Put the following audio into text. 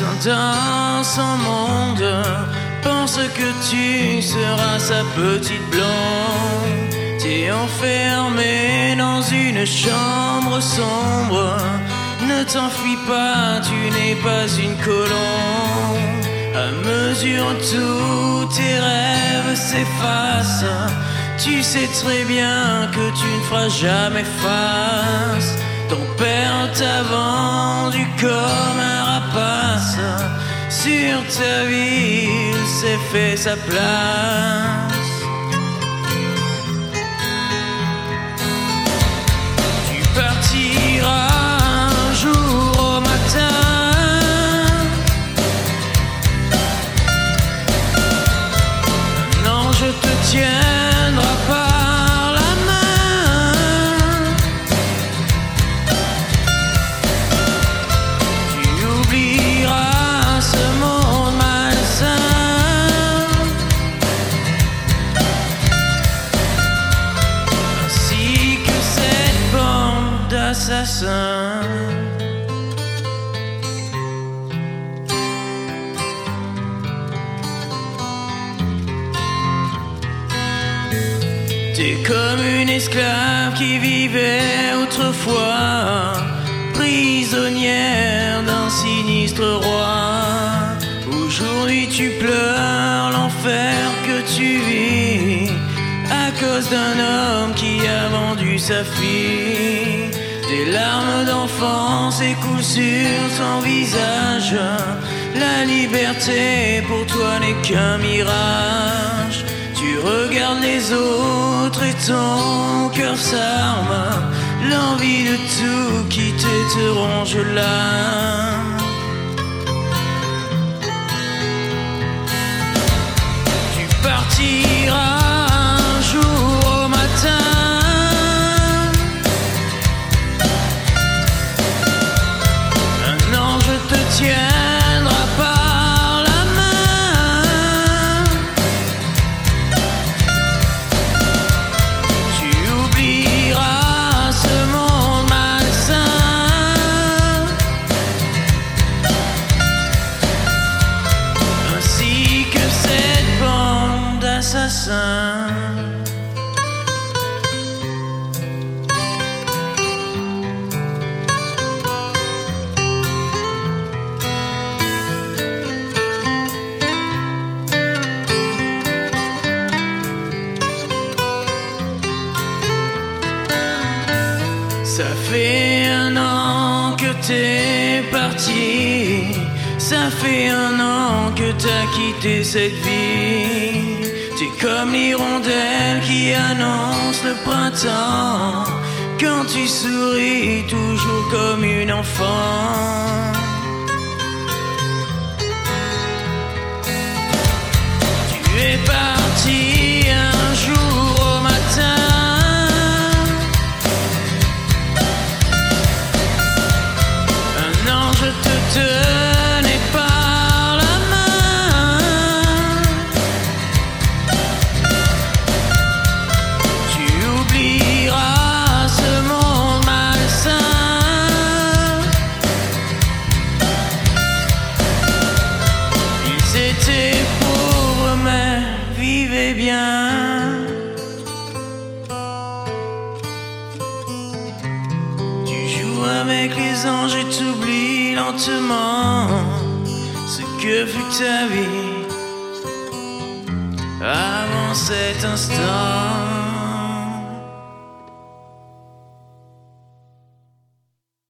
Passant dans son monde, pense que tu seras sa petite blonde. T'es enfermé dans une chambre sombre. Ne t'enfuis pas, tu n'es pas une colombe. À mesure où tous tes rêves s'effacent, tu sais très bien que tu ne feras jamais face. Ton père t'a vendu comme un rapace. Sur ta vie, il s'est fait sa place. Tu partiras un jour au matin. Un ange te tiendra par la main. Tu oublieras ce monde malsain, ainsi que cette bande d'assassins. T'es comme une esclave qui vivait autrefois, prisonnière d'un sinistre roi. Aujourd'hui tu pleures l'enfer que tu vis à cause d'un homme qui a vendu sa fille. Des larmes d'enfance écoulent sur ton visage. La liberté pour toi n'est qu'un mirage. Tu regardes les autres et ton cœur s'arme. L'envie de tout quitter te ronge l'âme. Tu partiras un jour au matin. Un ange te tiendra par la main. Tu oublieras ce monde malsain, ainsi que cette bande d'assassins. Ça fait un an que t'es parti. Ça fait un an que t'as quitté cette vie. T'es comme l'hirondelle qui annonce le printemps, quand tu souris toujours comme une enfant. Tu es parti un jour au matin. Un ange te tenait par la main. Tu oublieras ce monde malsain, ils étaient pauvres mais vivaient bien. Tu joues avec les anges et t'oublies lentement ce que fut ta vie avant cet instant.